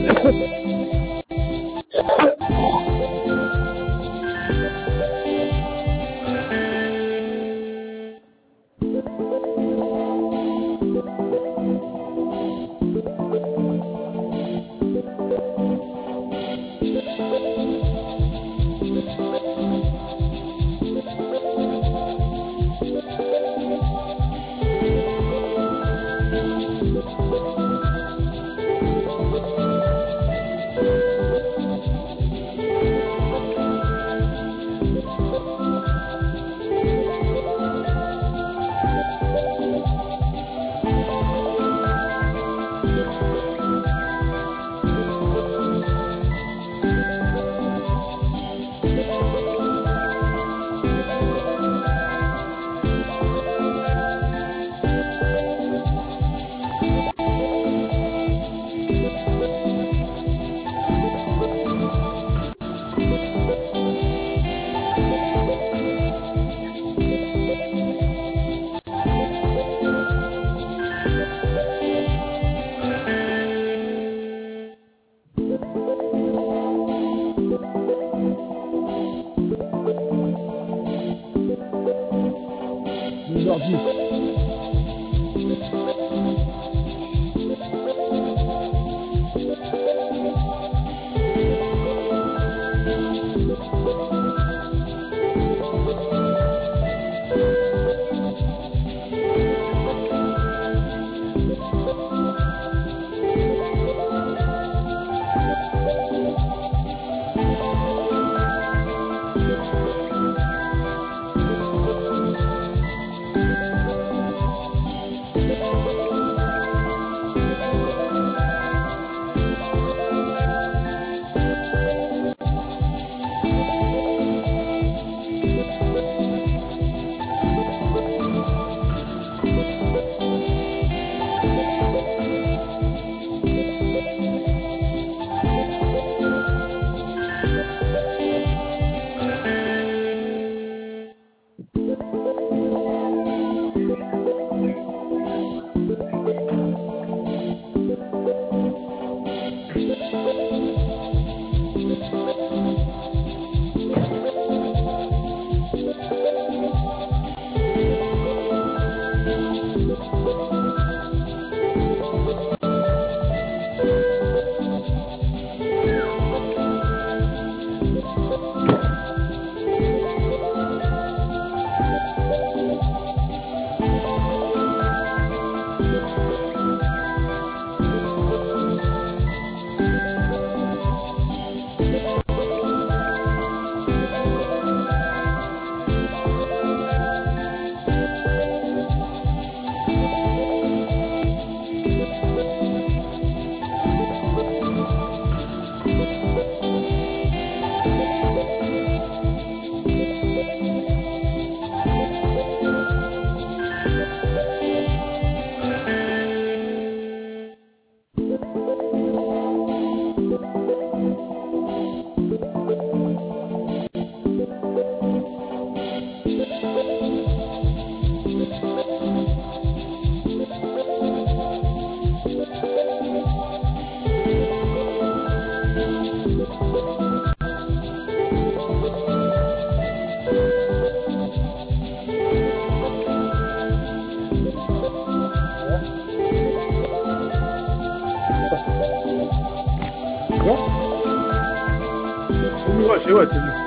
Ouais, c'est bon.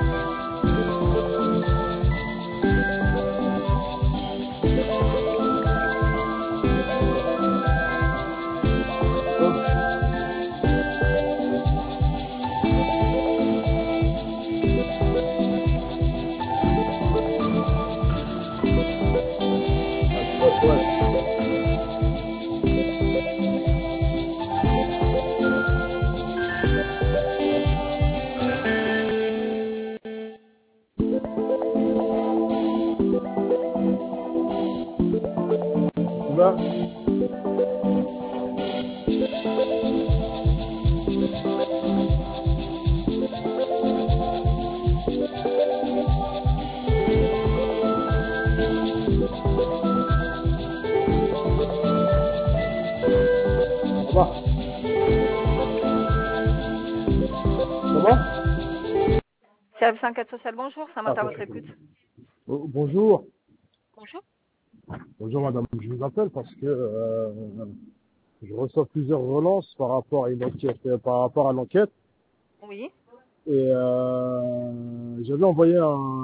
Service enquête sociale, bonjour, ça à votre écoute. Bonjour. Bonjour. Bonjour madame, je vous appelle parce que je reçois plusieurs relances par rapport à une enquête, par rapport à l'enquête. Oui. Et j'avais envoyé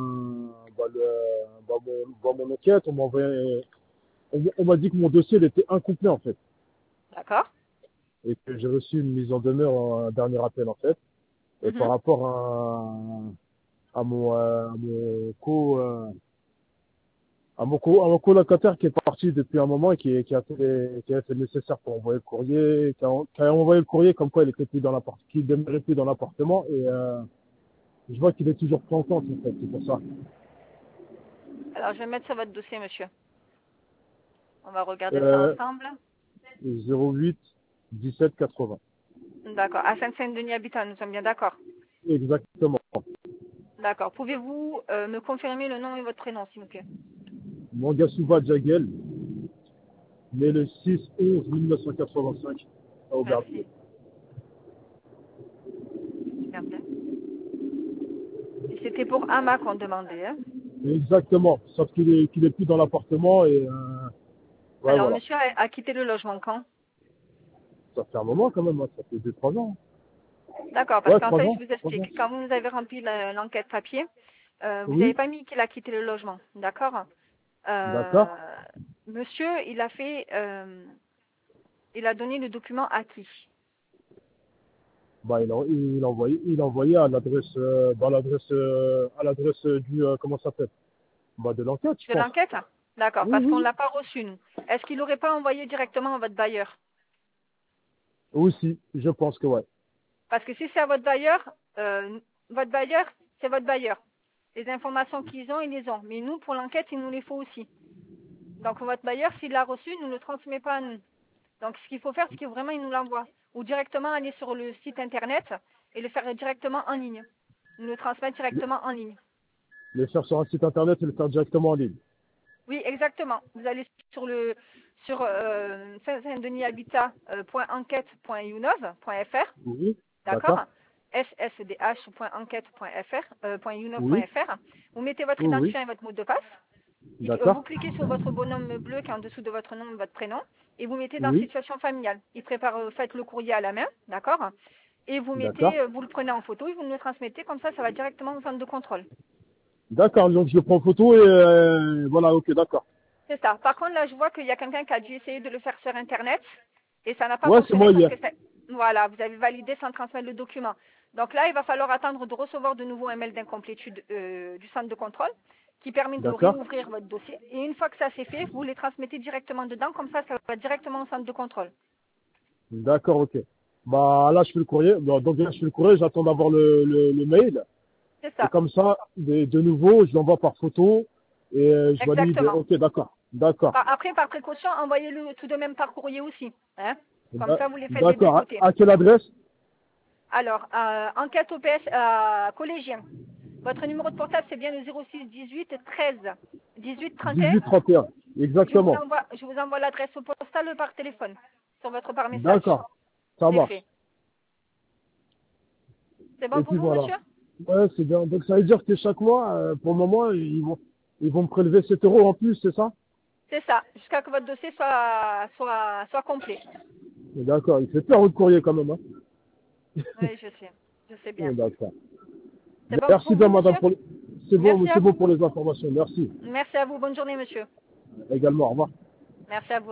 mon enquête, on m'a dit que mon dossier il était incomplet en fait. D'accord. Et que j'ai reçu une mise en demeure, un dernier appel en fait. Et par rapport à mon colocataire qui est parti depuis un moment et qui a fait le nécessaire pour envoyer le courrier, qui a envoyé le courrier comme quoi il était plus dans l'appartement, qu'il demeurait plus dans l'appartement et je vois qu'il est toujours pas en compte en fait, c'est pour ça. Alors, je vais mettre sur votre dossier, monsieur. On va regarder ça ensemble. 08 17 80. D'accord. À Sainte-Saint-Denis Habitat, nous sommes bien d'accord. Exactement. D'accord. Pouvez-vous me confirmer le nom et votre prénom, s'il vous plaît? Mangasuba Djagel, né le 6/11/1985 à Aubervilliers. Merci. S'il vous plaît. Et c'était pour Ama qu'on demandait, hein? Exactement, sauf qu'il est plus dans l'appartement et ouais, Alors, voilà. monsieur a quitté le logement quand? Ça fait un moment quand même, hein, ça fait 2-3 ans. D'accord, parce Ouais, qu'en 3 fait, ans. je vous 3 ans. explique. Quand vous avez rempli l'enquête papier, vous n'avez Oui, pas mis qu'il a quitté le logement, d'accord? d'accord. Monsieur, il a donné le document à qui? Bah, il a envoyé à l'adresse, à l'adresse du, comment ça s'appelle? Bah, de l'enquête, je De pense. l'enquête? D'accord, Oui, parce qu'on ne oui. l'a pas reçu, nous. Est-ce qu'il n'aurait pas envoyé directement à votre bailleur? Oui, si, je pense que ouais. Parce que si c'est à votre bailleur, c'est votre bailleur. Les informations qu'ils ont, ils les ont. Mais nous, pour l'enquête, il nous les faut aussi. Donc, votre bailleur, s'il l'a reçu, ne le transmet pas à nous. Donc, ce qu'il faut faire, c'est qu'il vraiment, il nous l'envoie. Ou directement aller sur le site internet et le faire directement en ligne. Nous le transmettre directement en ligne. Le faire sur un site internet et le faire directement en ligne. Oui, exactement. Vous allez sur saint-denis-habitat.enquête.unov.fr, Oui, d'accord? d'accord. Oui, ssdh.enquête.fr.unov.fr. Vous mettez votre oui, oui, identifiant et votre mot de passe. Vous d'accord. cliquez sur votre bonhomme bleu qui est en dessous de votre nom et votre prénom et vous mettez dans Oui, situation familiale. Faites le courrier à la main, d'accord? Et vous d'accord. vous le prenez en photo et vous me le transmettez, comme ça va directement au centre de contrôle. D'accord, donc je prends photo et voilà, ok, d'accord. C'est ça. Par contre, là, je vois qu'il y a quelqu'un qui a dû essayer de le faire sur Internet et ça n'a pas Ouais, c'est fonctionné moi parce hier. que voilà, vous avez validé sans transmettre le document. Donc là, il va falloir attendre de recevoir de nouveau un mail d'incomplétude du centre de contrôle qui permet de D'accord. réouvrir votre dossier. Et une fois que ça c'est fait, vous les transmettez directement dedans, comme ça va directement au centre de contrôle. D'accord, ok. Bah là, je fais le courrier. Donc là, je fais le courrier, j'attends d'avoir le mail. C'est Et ça. comme ça, de nouveau, je l'envoie par photo et je valide. Exactement. Ok, d'accord. D'accord. Après, par précaution, envoyez-le tout de même par courrier aussi. Hein. Comme ça, vous les faites des deux D'accord. côtés. À quelle adresse? Alors, enquête OPS collégien. Votre numéro de portable, c'est bien le 06 18 13 18 31. 1831. Exactement. Je vous envoie l'adresse postale par téléphone, sur votre par message. D'accord. Ça C'est marche. fait. C'est bon Et pour puis vous, voilà. monsieur? Ouais, c'est bien. Donc ça veut dire que chaque mois, pour le moment, ils vont me prélever 7 euros en plus, c'est ça? C'est ça, jusqu'à que votre dossier soit complet. D'accord. Il fait peur votre courrier quand même. Hein. Oui, je sais bien. D'accord. C'est bon Merci pour bien, vous, madame. monsieur? Merci à C'est bon vous. pour les informations. Merci. Merci à vous. Bonne journée, monsieur. Également, au revoir. Merci à vous.